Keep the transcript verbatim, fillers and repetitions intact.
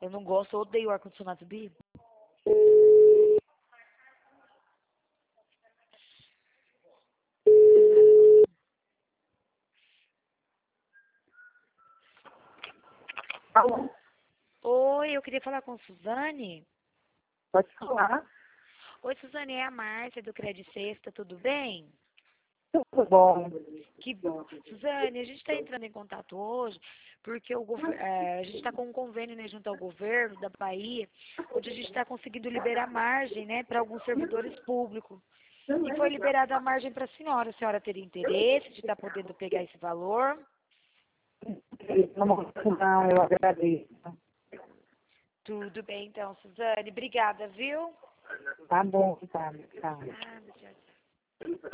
Eu não gosto, eu odeio ar-condicionado, sabia? Alô? Oi, eu queria falar com a Suzane. Pode falar? Oi, Suzane, é a Márcia do Credit Sexta, tudo bem? Tudo bom. Que bom. Suzane, a gente está entrando em contato hoje porque o gover- eh, a gente está com um convênio, né, junto ao governo da Bahia, onde a gente está conseguindo liberar margem, né, para alguns servidores públicos. E foi liberada a margem para a senhora. A senhora teria interesse de estar podendo pegar esse valor? No momento não, eu agradeço. Tudo bem, então, Suzane. Obrigada, viu? Tá bom, tá, tá. Ah, tchau, tchau.